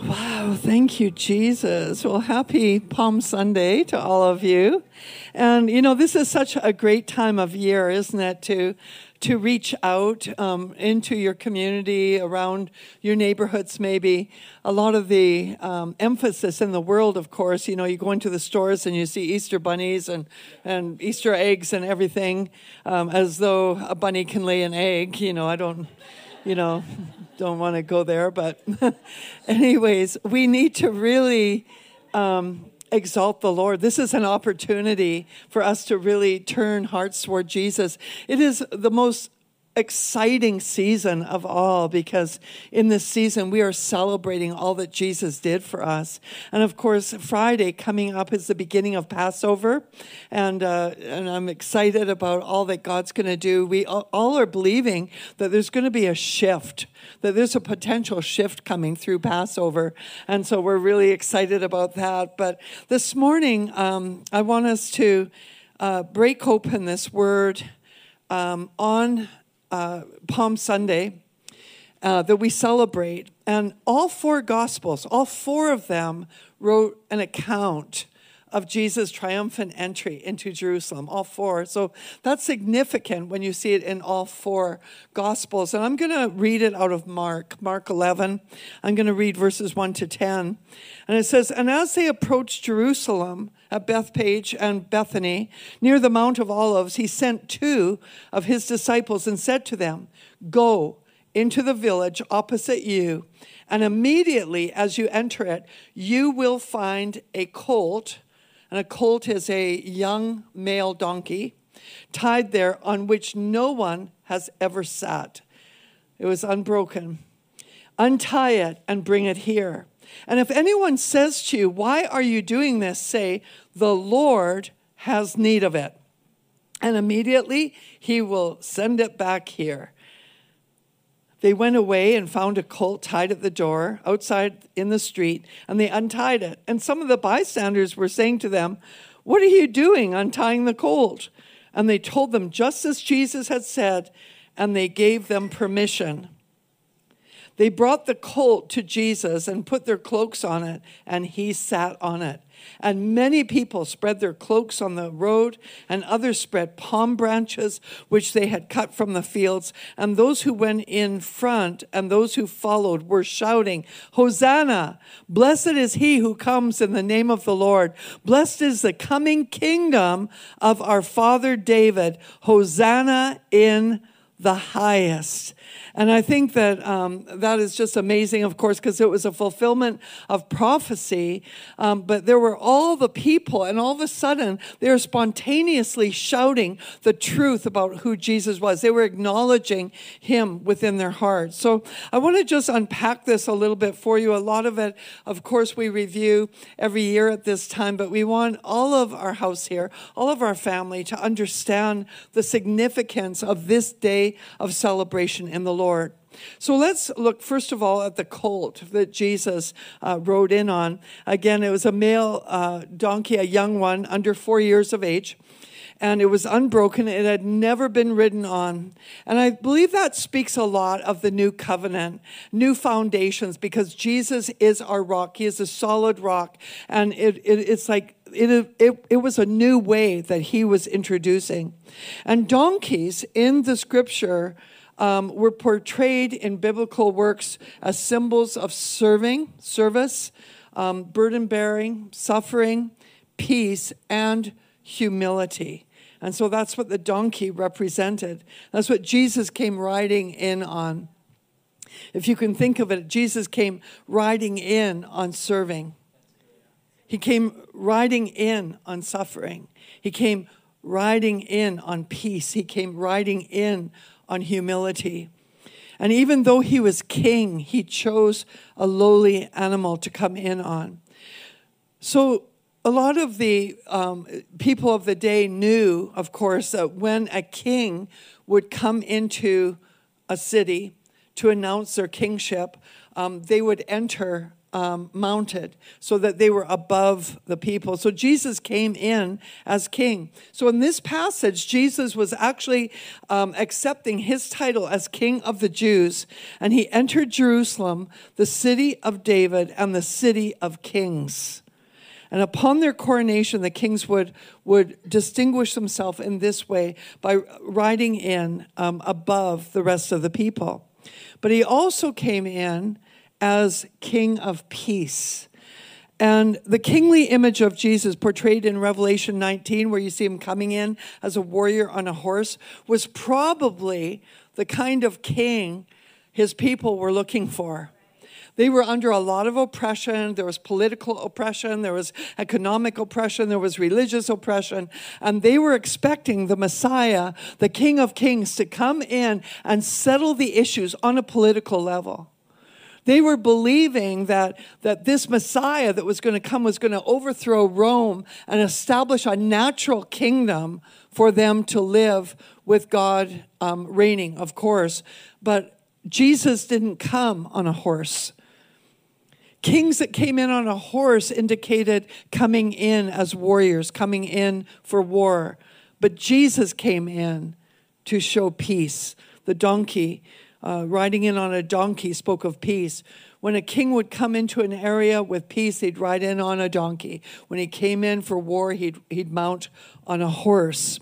Wow, thank you, Jesus. Well, happy Palm Sunday to all of you. And, this is such a great time of year, isn't it, to reach out into your community, around your neighborhoods maybe. A lot of the emphasis in the world, of course, you go into the stores and you see Easter bunnies and Easter eggs and everything, as though a bunny can lay an egg. I don't want to go there, but anyways, we need to really exalt the Lord. This is an opportunity for us to really turn hearts toward Jesus. It is the most exciting season of all, because in this season we are celebrating all that Jesus did for us. And of course, Friday coming up is the beginning of Passover, and I'm excited about all that God's going to do. We all are believing that there's going to be a shift, that there's a potential shift coming through Passover, and so we're really excited about that. But this morning, I want us to break open this word on Palm Sunday that we celebrate. And all four Gospels, all four of them wrote an account of Jesus' triumphant entry into Jerusalem, all four. So that's significant when you see it in all four Gospels. And I'm going to read it out of Mark 11. I'm going to read verses 1 to 10. And it says, "And as they approached Jerusalem at Bethpage and Bethany, near the Mount of Olives, he sent two of his disciples and said to them, 'Go into the village opposite you, and immediately as you enter it, you will find a colt,'" and a colt is a young male donkey, "tied there, on which no one has ever sat." It was unbroken. "Untie it and bring it here. And if anyone says to you, 'Why are you doing this?' say, 'The Lord has need of it, and immediately he will send it back here.' They went away and found a colt tied at the door outside in the street, and they untied it. And some of the bystanders were saying to them, 'What are you doing untying the colt?' And they told them just as Jesus had said, and they gave them permission. They brought the colt to Jesus and put their cloaks on it, and he sat on it. And many people spread their cloaks on the road, and others spread palm branches, which they had cut from the fields. And those who went in front and those who followed were shouting, 'Hosanna! Blessed is he who comes in the name of the Lord. Blessed is the coming kingdom of our father David. Hosanna in the highest.'" And I think that that is just amazing, of course, because it was a fulfillment of prophecy. But there were all the people, and all of a sudden, they were spontaneously shouting the truth about who Jesus was. They were acknowledging him within their hearts. So I want to just unpack this a little bit for you. A lot of it, of course, we review every year at this time, but we want all of our house here, all of our family, to understand the significance of this day of celebration in the Lord. So let's look first of all at the colt that Jesus rode in on. Again, it was a male donkey, a young one, under 4 years of age. And it was unbroken. It had never been ridden on. And I believe that speaks a lot of the new covenant, new foundations, because Jesus is our rock. He is a solid rock. And it's like it was a new way that he was introducing. And donkeys in the scripture were portrayed in biblical works as symbols of service, burden-bearing, suffering, peace, and humility. And so that's what the donkey represented. That's what Jesus came riding in on. If you can think of it, Jesus came riding in on serving. He came riding in on suffering. He came riding in on peace. He came riding in on humility. And even though he was king, he chose a lowly animal to come in on. So a lot of the people of the day knew, of course, that when a king would come into a city to announce their kingship, they would enter mounted so that they were above the people. So Jesus came in as king. So in this passage, Jesus was actually accepting his title as King of the Jews, and he entered Jerusalem, the city of David and the city of kings. And upon their coronation, the kings would distinguish themselves in this way by riding in above the rest of the people. But he also came in as King of Peace. And the kingly image of Jesus portrayed in Revelation 19, where you see him coming in as a warrior on a horse, was probably the kind of king his people were looking for. They were under a lot of oppression. There was political oppression. There was economic oppression. There was religious oppression. And they were expecting the Messiah, the King of Kings, to come in and settle the issues on a political level. They were believing that this Messiah that was going to come was going to overthrow Rome and establish a natural kingdom for them to live with God reigning, of course. But Jesus didn't come on a horse. Kings that came in on a horse indicated coming in as warriors, coming in for war. But Jesus came in to show peace. The donkey, riding in on a donkey, spoke of peace. When a king would come into an area with peace, he'd ride in on a donkey. When he came in for war, he'd mount on a horse.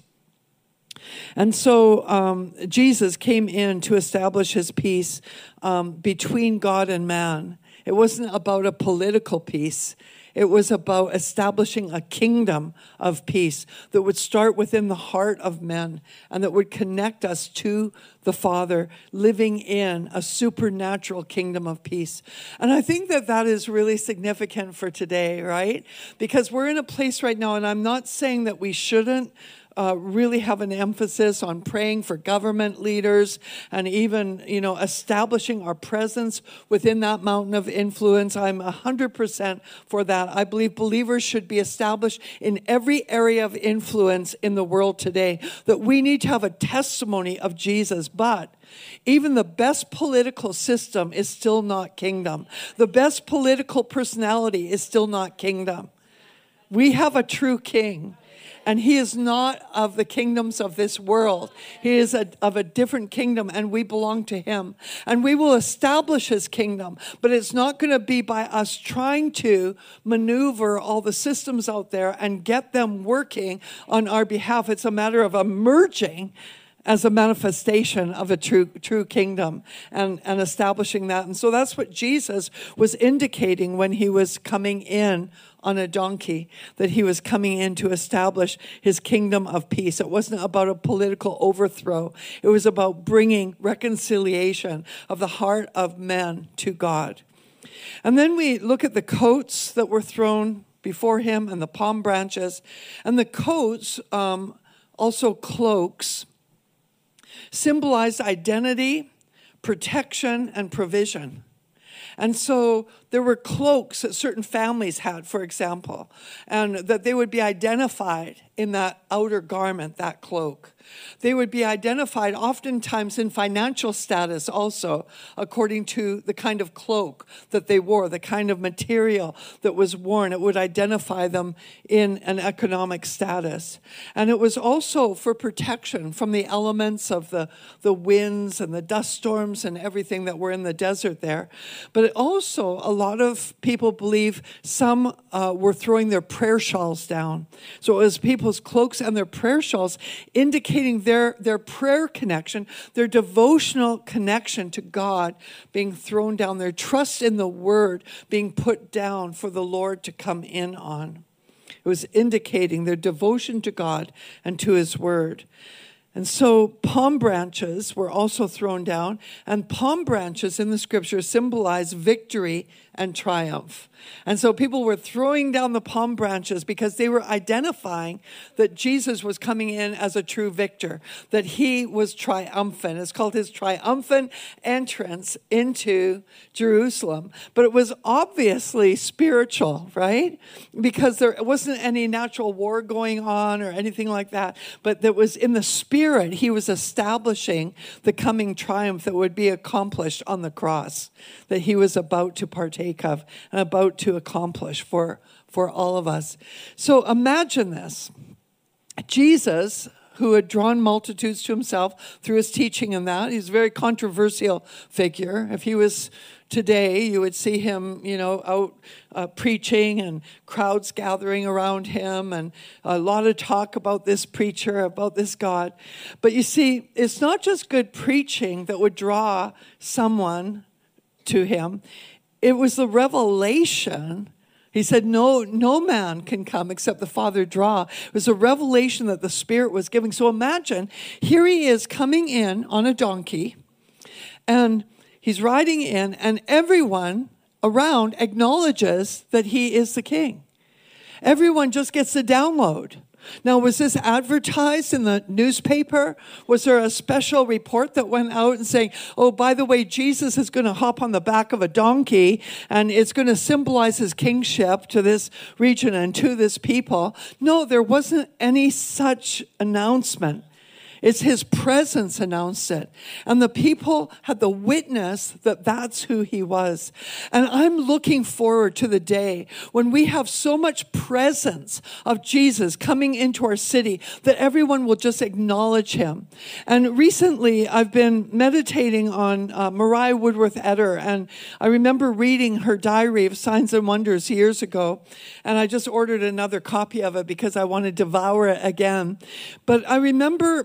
And so Jesus came in to establish his peace between God and man. It wasn't about a political peace. It was about establishing a kingdom of peace that would start within the heart of men and that would connect us to the Father, living in a supernatural kingdom of peace. And I think that is really significant for today, right? Because we're in a place right now, and I'm not saying that we shouldn't really have an emphasis on praying for government leaders and even, establishing our presence within that mountain of influence. I'm 100% for that. I believe believers should be established in every area of influence in the world today, that we need to have a testimony of Jesus. But even the best political system is still not kingdom. The best political personality is still not kingdom. We have a true king. And he is not of the kingdoms of this world. He is of a different kingdom, and we belong to him. And we will establish his kingdom, but it's not going to be by us trying to maneuver all the systems out there and get them working on our behalf. It's a matter of emerging as a manifestation of a true kingdom and establishing that. And so that's what Jesus was indicating when he was coming in on a donkey, that he was coming in to establish his kingdom of peace. It wasn't about a political overthrow. It was about bringing reconciliation of the heart of men to God. And then we look at the coats that were thrown before him and the palm branches. And the coats, also cloaks, symbolized identity, protection, and provision. And so there were cloaks that certain families had, for example, and that they would be identified in that outer garment, that cloak. They would be identified oftentimes in financial status also, according to the kind of cloak that they wore, the kind of material that was worn. It would identify them in an economic status. And it was also for protection from the elements of the winds and the dust storms and everything that were in the desert there. But it also, a lot of people believe some were throwing their prayer shawls down. So it was people's cloaks and their prayer shawls indicating their prayer connection, their devotional connection to God being thrown down, their trust in the word being put down for the Lord to come in on. It was indicating their devotion to God and to his word. And so palm branches were also thrown down, and palm branches in the scripture symbolize victory and triumph. And so people were throwing down the palm branches because they were identifying that Jesus was coming in as a true victor, that he was triumphant. It's called his triumphant entrance into Jerusalem. But it was obviously spiritual, right? Because there wasn't any natural war going on or anything like that, but that was in the spirit Spirit, he was establishing the coming triumph that would be accomplished on the cross, that he was about to partake of and about to accomplish for all of us. So imagine this. Jesus, who had drawn multitudes to himself through his teaching and that, he's a very controversial figure. If he was today, you would see him, out preaching and crowds gathering around him and a lot of talk about this preacher, about this God. But you see, it's not just good preaching that would draw someone to him. It was the revelation. He said, no man can come except the Father draw. It was a revelation that the Spirit was giving. So imagine, here he is coming in on a donkey, and he's riding in, and everyone around acknowledges that he is the king. Everyone just gets the download. Now, was this advertised in the newspaper? Was there a special report that went out and saying, oh, by the way, Jesus is going to hop on the back of a donkey and it's going to symbolize his kingship to this region and to this people? No, there wasn't any such announcement. It's his presence announced it. And the people had the witness that that's who he was. And I'm looking forward to the day when we have so much presence of Jesus coming into our city that everyone will just acknowledge him. And recently I've been meditating on Mariah Woodworth-Etter, and I remember reading her diary of Signs and Wonders years ago, and I just ordered another copy of it because I want to devour it again. But I remember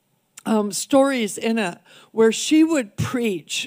stories in it where she would preach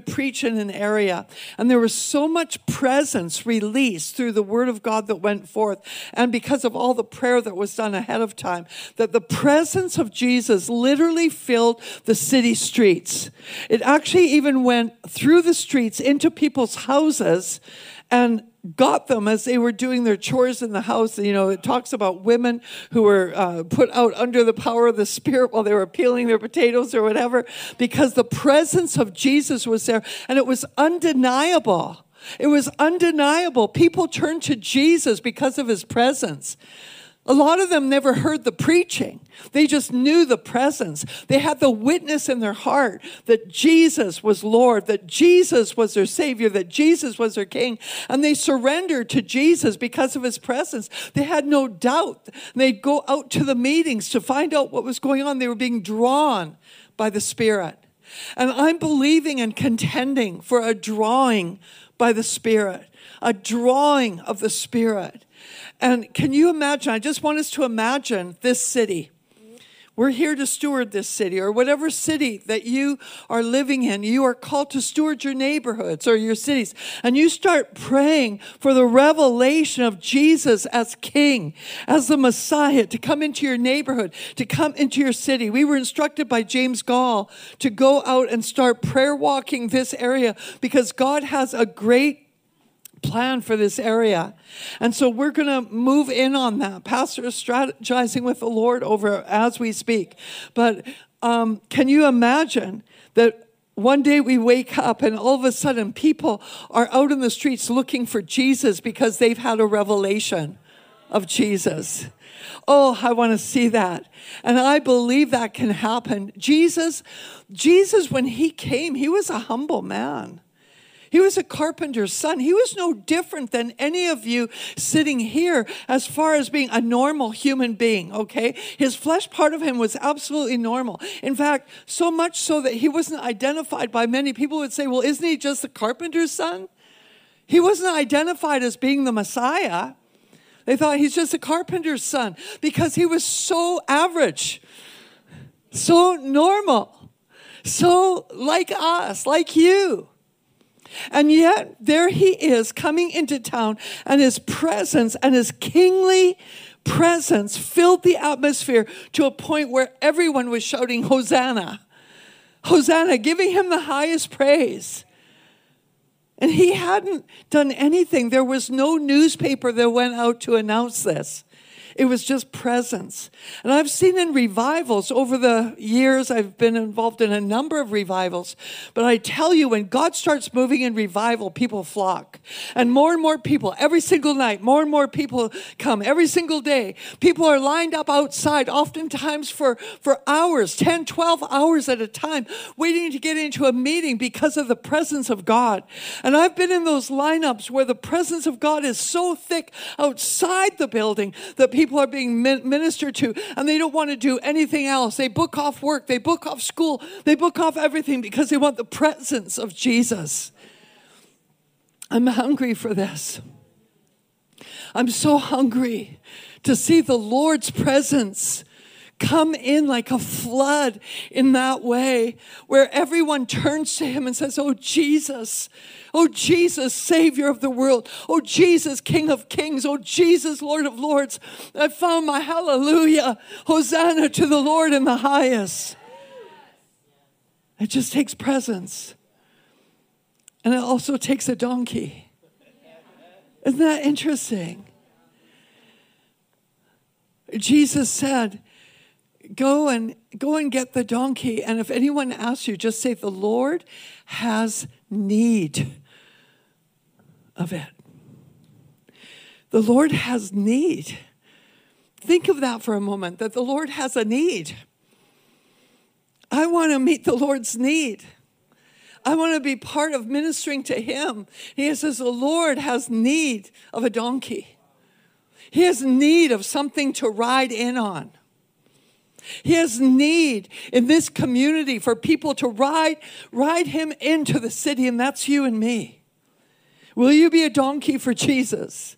in an area, and there was so much presence released through the word of God that went forth, and because of all the prayer that was done ahead of time, that the presence of Jesus literally filled the city streets. It actually even went through the streets into people's houses and got them as they were doing their chores in the house. It talks about women who were put out under the power of the Spirit while they were peeling their potatoes or whatever, because the presence of Jesus was there, and it was undeniable. It was undeniable. People turned to Jesus because of his presence. A lot of them never heard the preaching. They just knew the presence. They had the witness in their heart that Jesus was Lord, that Jesus was their Savior, that Jesus was their King. And they surrendered to Jesus because of his presence. They had no doubt. They'd go out to the meetings to find out what was going on. They were being drawn by the Spirit. And I'm believing and contending for a drawing by the Spirit, a drawing of the Spirit. And can you imagine? I just want us to imagine this city. We're here to steward this city, or whatever city that you are living in. You are called to steward your neighborhoods or your cities. And you start praying for the revelation of Jesus as King, as the Messiah, to come into your neighborhood, to come into your city. We were instructed by James Gall to go out and start prayer walking this area because God has a great plan for this area. And so we're going to move in on that. Pastor is strategizing with the Lord over as we speak. But can you imagine that one day we wake up and all of a sudden people are out in the streets looking for Jesus because they've had a revelation of Jesus? Oh, I want to see that. And I believe that can happen. Jesus, when he came, he was a humble man. He was a carpenter's son. He was no different than any of you sitting here as far as being a normal human being, okay? His flesh part of him was absolutely normal. In fact, so much so that he wasn't identified by many people would say, well, isn't he just a carpenter's son? He wasn't identified as being the Messiah. They thought he's just a carpenter's son because he was so average, so normal, so like us, like you. And yet, there he is coming into town, and his presence and his kingly presence filled the atmosphere to a point where everyone was shouting, Hosanna, Hosanna, giving him the highest praise. And he hadn't done anything. There was no newspaper that went out to announce this. It was just presence. And I've seen in revivals over the years, I've been involved in a number of revivals. But I tell you, when God starts moving in revival, people flock. And more people, every single night, more and more people come every single day. People are lined up outside, oftentimes for hours, 10, 12 hours at a time, waiting to get into a meeting because of the presence of God. And I've been in those lineups where the presence of God is so thick outside the building that people are being ministered to, and they don't want to do anything else. They book off work, they book off school, they book off everything because they want the presence of Jesus. I'm hungry for this. I'm so hungry to see the Lord's presence come in like a flood in that way, where everyone turns to him and says, oh Jesus, Savior of the world. Oh Jesus, King of kings. Oh Jesus, Lord of lords. I found my hallelujah. Hosanna to the Lord in the highest. It just takes presence. And it also takes a donkey. Isn't that interesting? Jesus said, Go and get the donkey, and if anyone asks you, just say, the Lord has need of it. The Lord has need. Think of that for a moment, that the Lord has a need. I want to meet the Lord's need. I want to be part of ministering to him. He says the Lord has need of a donkey. He has need of something to ride in on. He has need in this community for people to ride him into the city, and that's you and me. Will you be a donkey for Jesus?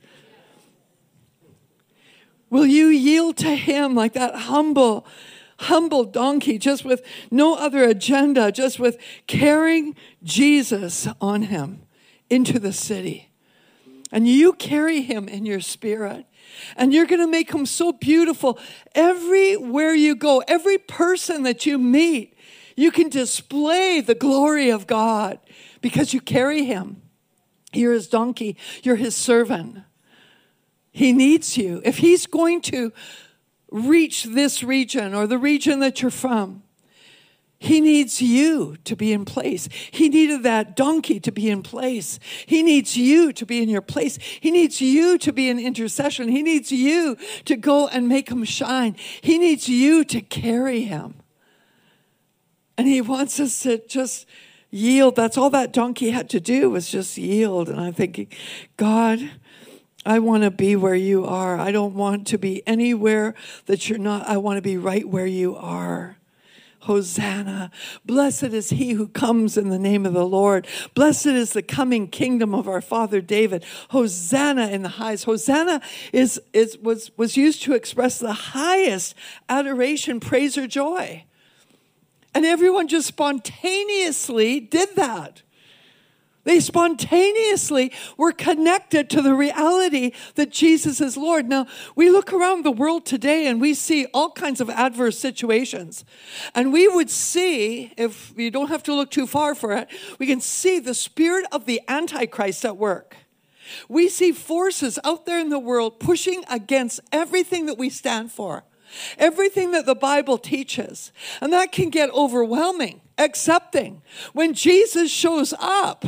Will you yield to him like that humble donkey, just with no other agenda, just with carrying Jesus on him into the city? And you carry him in your spirit. And you're going to make him so beautiful. Everywhere you go, every person that you meet, you can display the glory of God because you carry him. You're his donkey. You're his servant. He needs you. If he's going to reach this region or the region that you're from, he needs you to be in place. He needed that donkey to be in place. He needs you to be in your place. He needs you to be in intercession. He needs you to go and make him shine. He needs you to carry him. And he wants us to just yield. That's all that donkey had to do, was just yield. And I'm thinking, God, I want to be where you are. I don't want to be anywhere that you're not. I want to be right where you are. Hosanna. Blessed is he who comes in the name of the Lord. Blessed is the coming kingdom of our father David. Hosanna in the highest. Hosanna was used to express the highest adoration, praise, or joy. And everyone just spontaneously did that. They spontaneously were connected to the reality that Jesus is Lord. Now, we look around the world today and we see all kinds of adverse situations. And we would see, if you don't have to look too far for it, we can see the spirit of the Antichrist at work. We see forces out there in the world pushing against everything that we stand for. Everything that the Bible teaches. And that can get overwhelming. Accepting. When Jesus shows up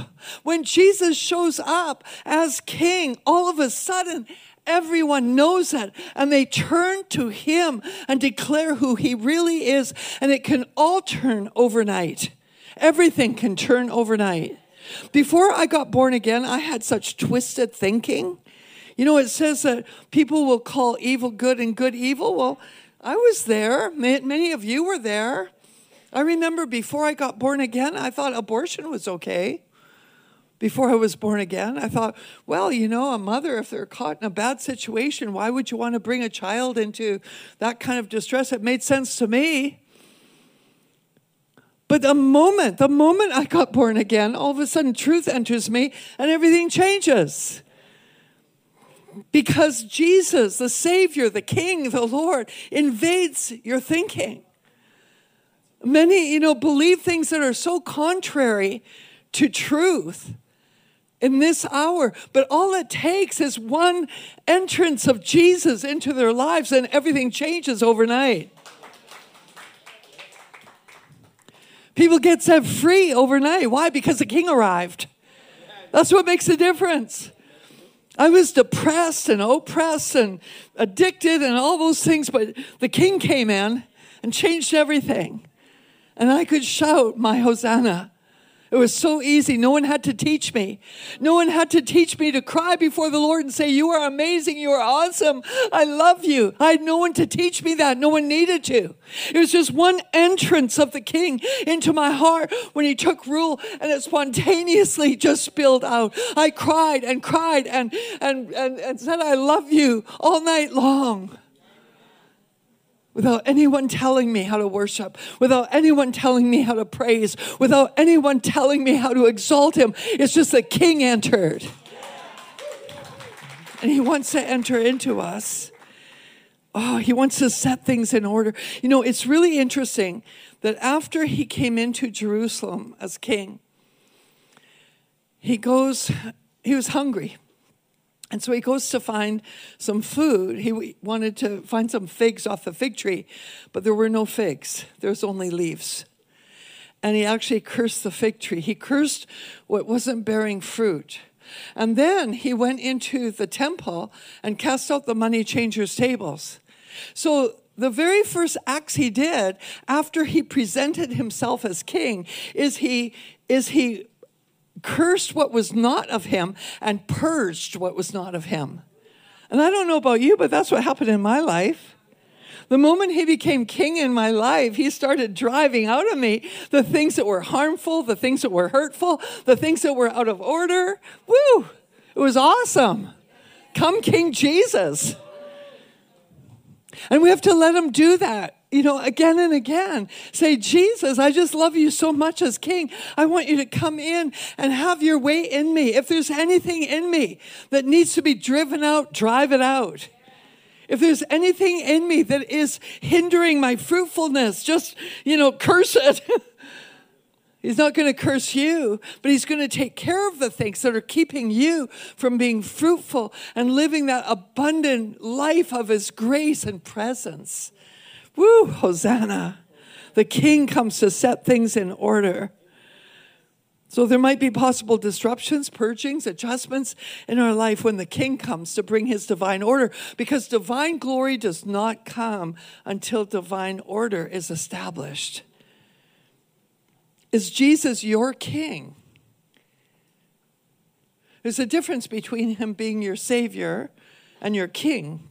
as king, all of a sudden, everyone knows it. And they turn to him and declare who he really is. And it can all turn overnight. Everything can turn overnight. Before I got born again, I had such twisted thinking. You know, it says that people will call evil good and good evil. Well, I was there. Many of you were there. I remember before I got born again, I thought abortion was okay. Before I was born again, I thought, well, you know, a mother, if they're caught in a bad situation, why would you want to bring a child into that kind of distress? It made sense to me. But the moment I got born again, all of a sudden truth enters me and everything changes. Because Jesus, the Savior, the King, the Lord, invades your thinking. Many, believe things that are so contrary to truth. in this hour. But all it takes is one entrance of Jesus into their lives and everything changes overnight. People get set free overnight. Why? Because the King arrived. That's what makes a difference. I was depressed and oppressed and addicted and all those things, but the King came in and changed everything. And I could shout my Hosanna. It was so easy. No one had to teach me. No one had to teach me to cry before the Lord and say, you are amazing. You are awesome. I love you. I had no one to teach me that. No one needed to. It was just one entrance of the King into my heart when he took rule, and it spontaneously just spilled out. I cried and cried and said, I love you all night long. Without anyone telling me how to worship, without anyone telling me how to praise, without anyone telling me how to exalt him. It's just the King entered. And he wants to enter into us. Oh, he wants to set things in order. You know, it's really interesting that after he came into Jerusalem as king, he was hungry. And so he goes to find some food. He wanted to find some figs off the fig tree, but there were no figs. There's only leaves. And he actually cursed the fig tree. He cursed what wasn't bearing fruit. And then he went into the temple and cast out the money changers' tables. So the very first acts he did after he presented himself as king is he cursed what was not of him and purged what was not of him. And I don't know about you, but that's what happened in my life. The moment he became king in my life, he started driving out of me the things that were harmful, the things that were hurtful, the things that were out of order. Woo! It was awesome. Come King Jesus. And we have to let him do that. Again and again. Say, Jesus, I just love you so much as king. I want you to come in and have your way in me. If there's anything in me that needs to be driven out, drive it out. If there's anything in me that is hindering my fruitfulness, just, curse it. He's not going to curse you, but he's going to take care of the things that are keeping you from being fruitful and living that abundant life of his grace and presence. Woo, Hosanna. The King comes to set things in order. So there might be possible disruptions, purgings, adjustments in our life when the King comes to bring his divine order, because divine glory does not come until divine order is established. Is Jesus your King? There's a difference between him being your Savior and your King.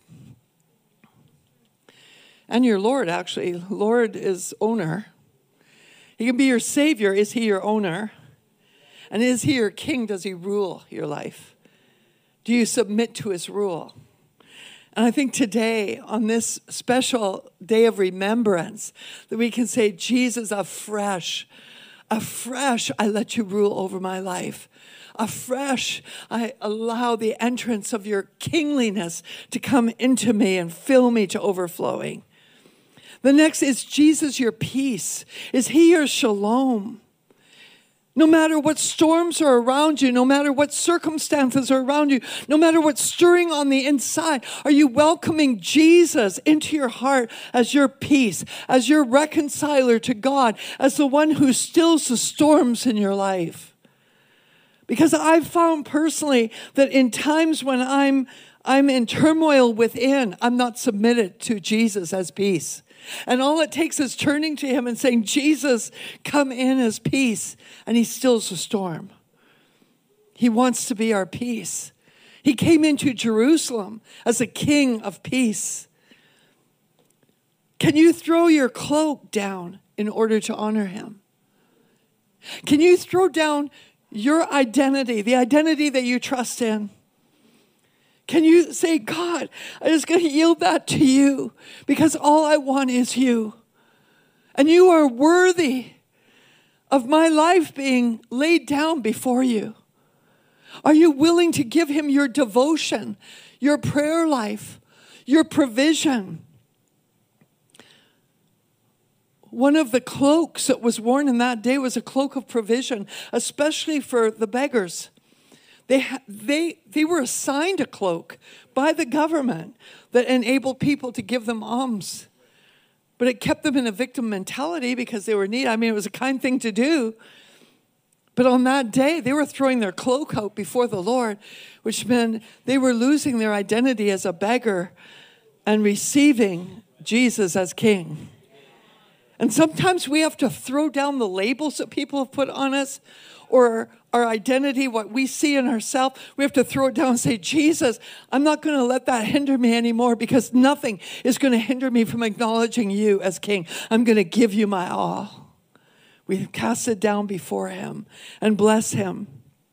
And your Lord, actually. Lord is owner. He can be your Savior. Is he your owner? And is he your king? Does he rule your life? Do you submit to his rule? And I think today, on this special day of remembrance, that we can say, Jesus, afresh, I let you rule over my life. Afresh, I allow the entrance of your kingliness to come into me and fill me to overflowing. The next is Jesus your peace. Is he your shalom? No matter what storms are around you, no matter what circumstances are around you, no matter what's stirring on the inside, are you welcoming Jesus into your heart as your peace, as your reconciler to God, as the one who stills the storms in your life? Because I've found personally that in times when I'm in turmoil within, I'm not submitted to Jesus as peace. And all it takes is turning to him and saying, Jesus, come in as peace. And he stills the storm. He wants to be our peace. He came into Jerusalem as a king of peace. Can you throw your cloak down in order to honor him? Can you throw down your identity, the identity that you trust in? Can you say, God, I'm just going to yield that to you because all I want is you. And you are worthy of my life being laid down before you. Are you willing to give him your devotion, your prayer life, your provision? One of the cloaks that was worn in that day was a cloak of provision, especially for the beggars. They were assigned a cloak by the government that enabled people to give them alms. But it kept them in a victim mentality because they were needy. I mean, it was a kind thing to do. But on that day, they were throwing their cloak out before the Lord, which meant they were losing their identity as a beggar and receiving Jesus as king. And sometimes we have to throw down the labels that people have put on us, or our identity, what we see in ourselves. We have to throw it down and say, Jesus, I'm not going to let that hinder me anymore, because nothing is going to hinder me from acknowledging you as king. I'm going to give you my all. We cast it down before him and bless him.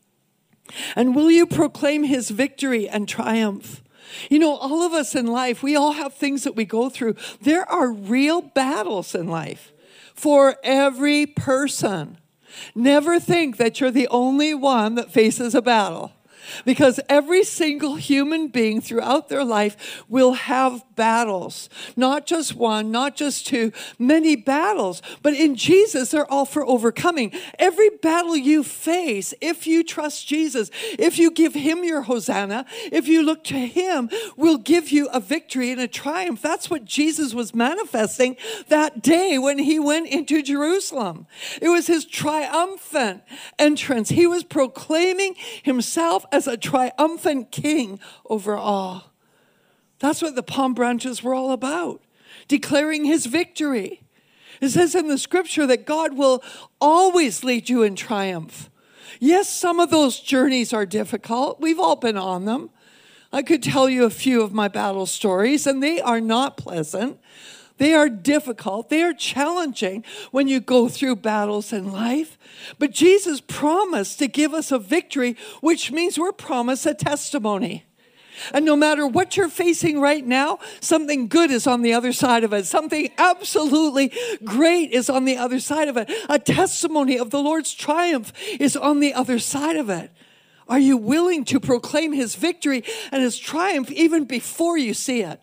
And will you proclaim his victory and triumph? You know, all of us in life, we all have things that we go through. There are real battles in life for every person. Never think that you're the only one that faces a battle, because every single human being throughout their life will have battles. Not just one, not just two, many battles. But in Jesus, they're all for overcoming. Every battle you face, if you trust Jesus, if you give him your Hosanna, if you look to him, will give you a victory and a triumph. That's what Jesus was manifesting that day when he went into Jerusalem. It was his triumphant entrance. He was proclaiming himself as a triumphant king over all. That's what the palm branches were all about, declaring his victory. It says in the scripture that God will always lead you in triumph. Yes, some of those journeys are difficult. We've all been on them. I could tell you a few of my battle stories, and they are not pleasant. They are difficult. They are challenging when you go through battles in life. But Jesus promised to give us a victory, which means we're promised a testimony. And no matter what you're facing right now, something good is on the other side of it. Something absolutely great is on the other side of it. A testimony of the Lord's triumph is on the other side of it. Are you willing to proclaim his victory and his triumph even before you see it?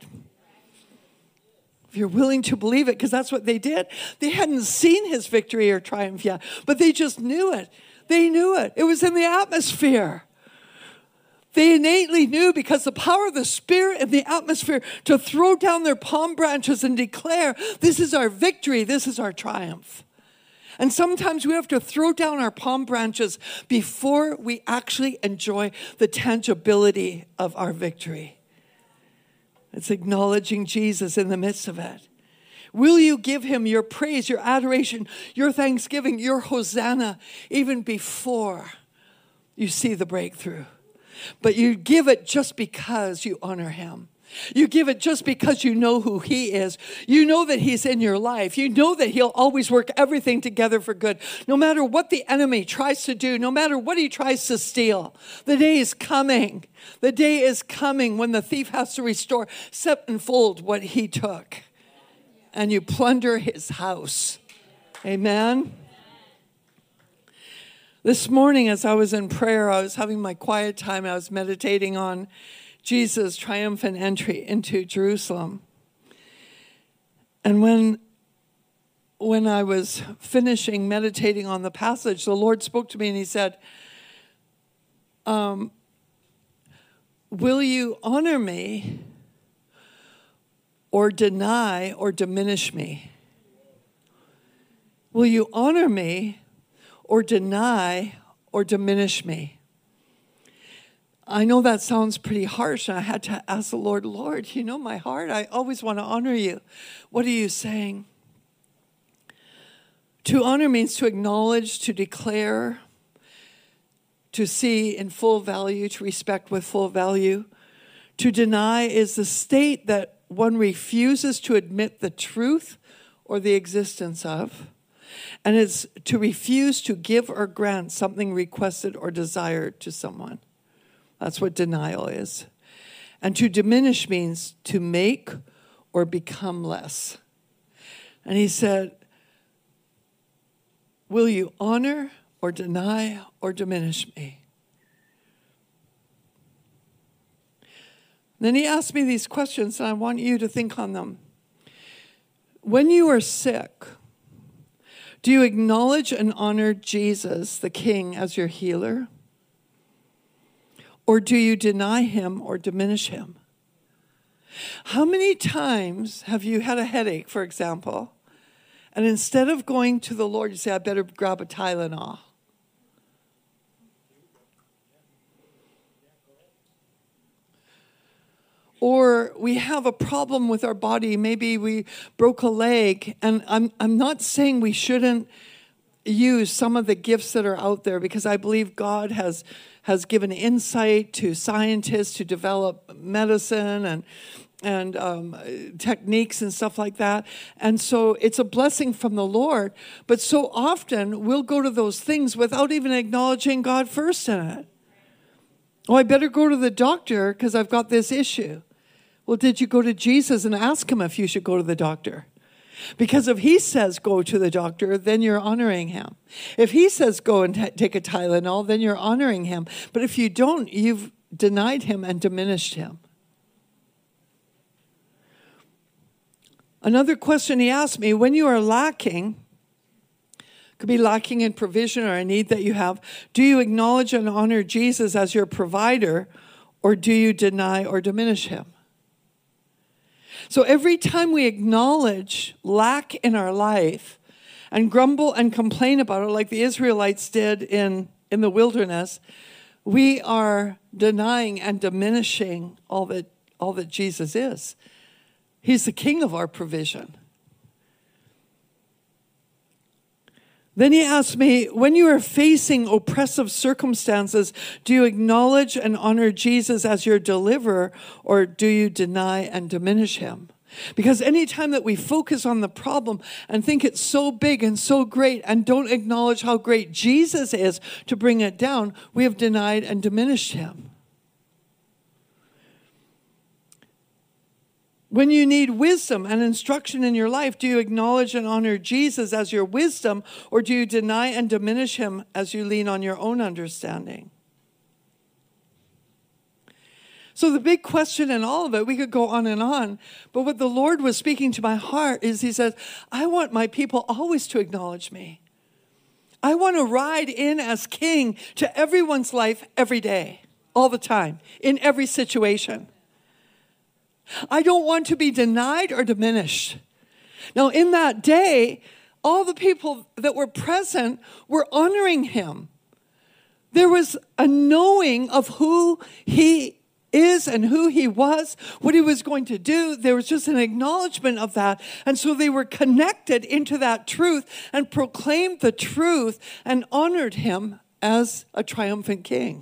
If you're willing to believe it, because that's what they did. They hadn't seen his victory or triumph yet, but they just knew it. They knew it. It was in the atmosphere. They innately knew, because the power of the Spirit in the atmosphere, to throw down their palm branches and declare, this is our victory, this is our triumph. And sometimes we have to throw down our palm branches before we actually enjoy the tangibility of our victory. It's acknowledging Jesus in the midst of it. Will you give him your praise, your adoration, your thanksgiving, your Hosanna, even before you see the breakthrough? But you give it just because you honor him. You give it just because you know who he is. You know that he's in your life. You know that he'll always work everything together for good. No matter what the enemy tries to do, no matter what he tries to steal, the day is coming. The day is coming when the thief has to restore sevenfold what he took. And you plunder his house. Amen. This morning, as I was in prayer, I was having my quiet time. I was meditating on Jesus' triumphant entry into Jerusalem. And when I was finishing meditating on the passage, the Lord spoke to me and he said, will you honor me or deny or diminish me? Will you honor me or deny or diminish me? I know that sounds pretty harsh, and I had to ask the Lord, Lord, you know my heart. I always want to honor you. What are you saying? To honor means to acknowledge, to declare, to see in full value, to respect with full value. To deny is the state that one refuses to admit the truth or the existence of. And it's to refuse to give or grant something requested or desired to someone. That's what denial is. And to diminish means to make or become less. And he said, will you honor or deny or diminish me? Then he asked me these questions, and I want you to think on them. When you are sick, do you acknowledge and honor Jesus, the King, as your healer? or do you deny him or diminish him? How many times have you had a headache, for example, and instead of going to the Lord, you say, I better grab a Tylenol? Or we have a problem with our body. Maybe we broke a leg. And I'm not saying we shouldn't use some of the gifts that are out there, because I believe God has given insight to scientists to develop medicine and techniques and stuff like that. And so it's a blessing from the Lord. But so often we'll go to those things without even acknowledging God first in it. Oh, I better go to the doctor because I've got this issue. Well, did you go to Jesus and ask him if you should go to the doctor? Because if he says go to the doctor, then you're honoring him. If he says go and take a Tylenol, then you're honoring him. But if you don't, you've denied him and diminished him. Another question he asked me, when you are lacking, could be lacking in provision or a need that you have, do you acknowledge and honor Jesus as your provider, or do you deny or diminish him? So every time we acknowledge lack in our life and grumble and complain about it like the Israelites did in the wilderness, we are denying and diminishing all that Jesus is. He's the king of our provision. Then he asked me, when you are facing oppressive circumstances, do you acknowledge and honor Jesus as your deliverer, or do you deny and diminish him? Because anytime that we focus on the problem and think it's so big and so great and don't acknowledge how great Jesus is to bring it down, we have denied and diminished him. When you need wisdom and instruction in your life, do you acknowledge and honor Jesus as your wisdom, or do you deny and diminish him as you lean on your own understanding? So the big question in all of it, we could go on, but what the Lord was speaking to my heart is he says, I want my people always to acknowledge me. I want to ride in as king to everyone's life every day, all the time, in every situation. I don't want to be denied or diminished. Now, in that day, all the people that were present were honoring him. There was a knowing of who he is and who he was, what he was going to do. There was just an acknowledgement of that. And so they were connected into that truth and proclaimed the truth and honored him as a triumphant king.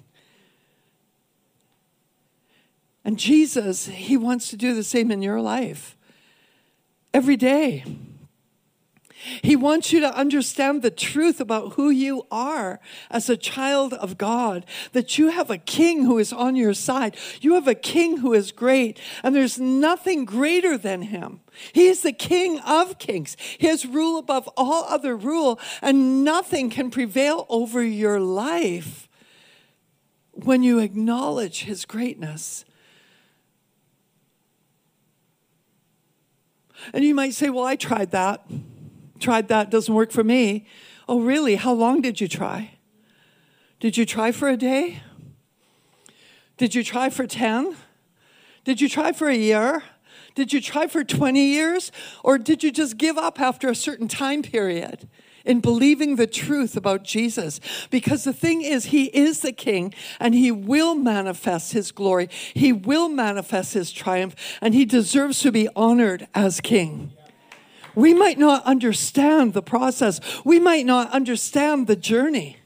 And Jesus, he wants to do the same in your life every day. He wants you to understand the truth about who you are as a child of God, that you have a king who is on your side. You have a king who is great, and there's nothing greater than him. He is the King of kings. He has rule above all other rule, and nothing can prevail over your life when you acknowledge his greatness. And you might say, well, I tried that, doesn't work for me. Oh, really? How long did you try? Did you try for a day? Did you try for 10? Did you try for a year? Did you try for 20 years? Or did you just give up after a certain time period in believing the truth about Jesus? Because the thing is, he is the king, and he will manifest his glory. He will manifest his triumph, and he deserves to be honored as king. We might not understand the process. We might not understand the journey.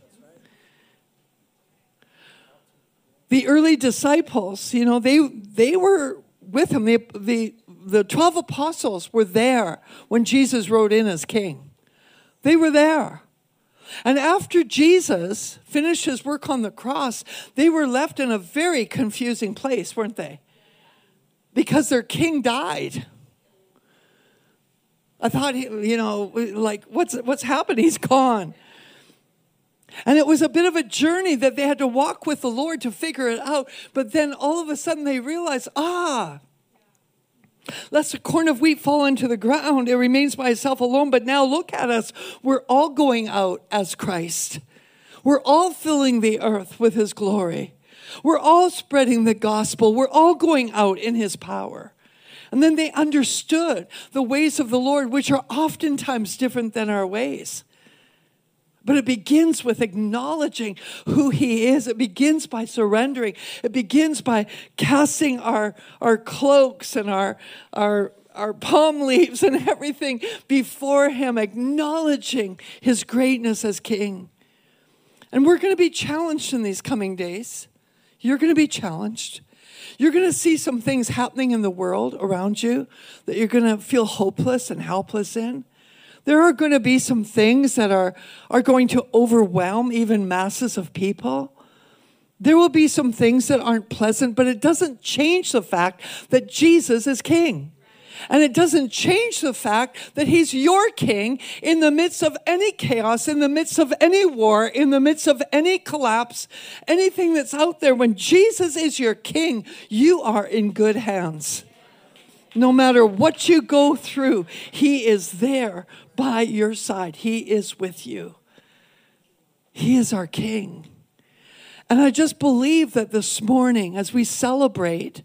The early disciples, they were with him. The 12 apostles were there when Jesus rode in as king. They were there. And after Jesus finished his work on the cross, they were left in a very confusing place, weren't they? Because their king died. I thought, what's happened? He's gone. And it was a bit of a journey that they had to walk with the Lord to figure it out. But then all of a sudden they realized, lest a corn of wheat fall into the ground, it remains by itself alone. But now look at us. We're all going out as Christ. We're all filling the earth with his glory. We're all spreading the gospel. We're all going out in his power. And then they understood the ways of the Lord, which are oftentimes different than our ways. But it begins with acknowledging who he is. It begins by surrendering. It begins by casting our cloaks and our palm leaves and everything before him, acknowledging his greatness as king. And we're going to be challenged in these coming days. You're going to be challenged. You're going to see some things happening in the world around you that you're going to feel hopeless and helpless in. There are going to be some things that are going to overwhelm even masses of people. There will be some things that aren't pleasant, but it doesn't change the fact that Jesus is king. And it doesn't change the fact that he's your king in the midst of any chaos, in the midst of any war, in the midst of any collapse, anything that's out there. When Jesus is your king, you are in good hands. No matter what you go through, he is there by your side. He is with you. He is our king. And I just believe that this morning, as we celebrate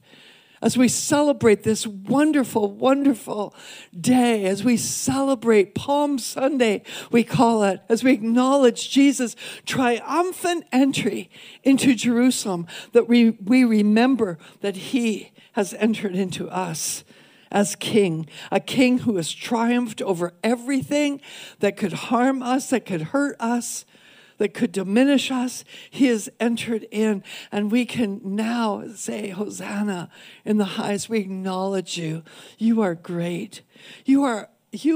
this wonderful, wonderful day, as we celebrate Palm Sunday, we call it, as we acknowledge Jesus' triumphant entry into Jerusalem, that we remember that he has entered into us as king, a king who has triumphed over everything that could harm us, that could hurt us, that could diminish us. He has entered in, and we can now say, Hosanna in the highest. We acknowledge you. You are great. You are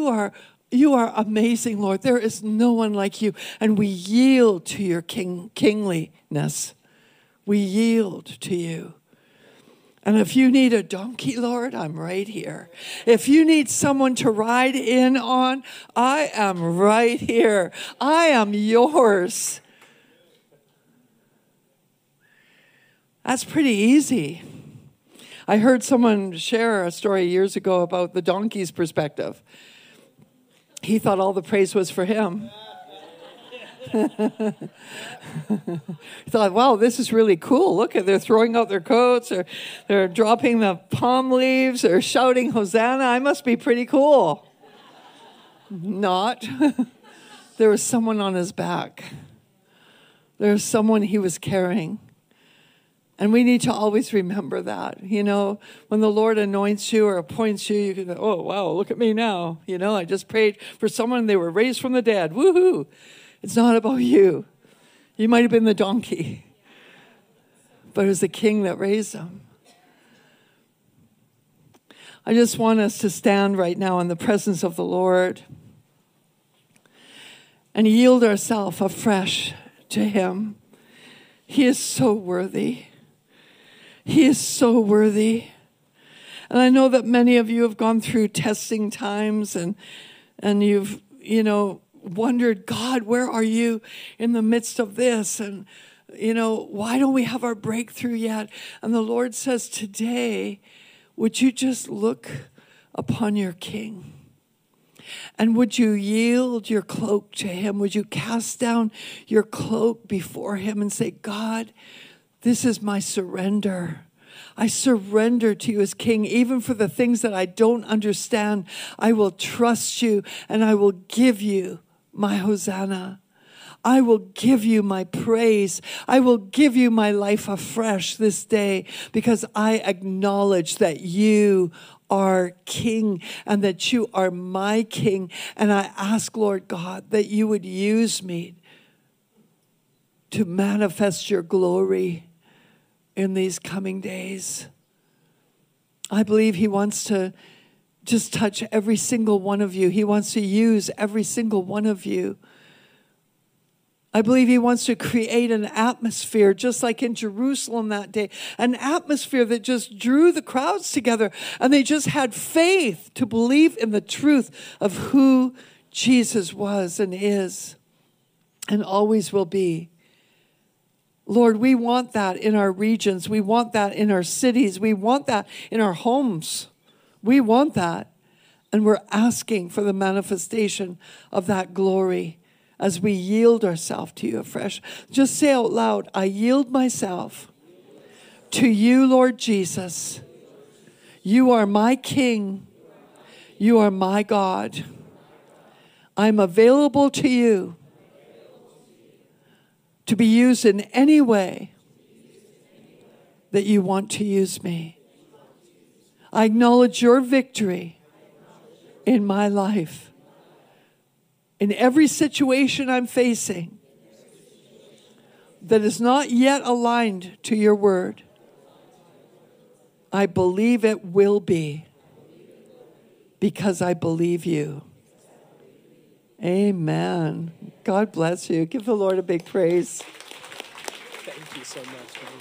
amazing, Lord. There is no one like you, and we yield to your kingliness. We yield to you. And if you need a donkey, Lord, I'm right here. If you need someone to ride in on, I am right here. I am yours. That's pretty easy. I heard someone share a story years ago about the donkey's perspective. He thought all the praise was for him. He thought, wow, this is really cool. Look, they're throwing out their coats, or they're dropping the palm leaves, or shouting Hosanna. I must be pretty cool. Not. There was someone on his back. There was someone he was carrying. And we need to always remember that. You know, when the Lord anoints you or appoints you, you can go, oh, wow, look at me now. You know, I just prayed for someone, they were raised from the dead. Woohoo! It's not about you. You might have been the donkey, but it was the king that raised them. I just want us to stand right now in the presence of the Lord and yield ourselves afresh to him. He is so worthy. He is so worthy. And I know that many of you have gone through testing times and you've, wondered, God, where are you in the midst of this? And, why don't we have our breakthrough yet? And the Lord says, today, would you just look upon your King? And would you yield your cloak to him? Would you cast down your cloak before him and say, God, this is my surrender. I surrender to you as King, even for the things that I don't understand. I will trust you and I will give you my Hosanna. I will give you my praise. I will give you my life afresh this day because I acknowledge that you are King and that you are my King. And I ask, Lord God, that you would use me to manifest your glory in these coming days. I believe he wants to just touch every single one of you. He wants to use every single one of you. I believe he wants to create an atmosphere, just like in Jerusalem that day, an atmosphere that just drew the crowds together, and they just had faith to believe in the truth of who Jesus was and is and always will be. Lord, we want that in our regions. We want that in our cities. We want that in our homes. We want that. And we're asking for the manifestation of that glory as we yield ourselves to you afresh. Just say out loud, I yield myself to you, Lord Jesus. You are my King. You are my God. I'm available to you to be used in any way that you want to use me. I acknowledge your victory in my life. In every situation I'm facing that is not yet aligned to your word, I believe it will be because I believe you. Amen. God bless you. Give the Lord a big praise. Thank you so much.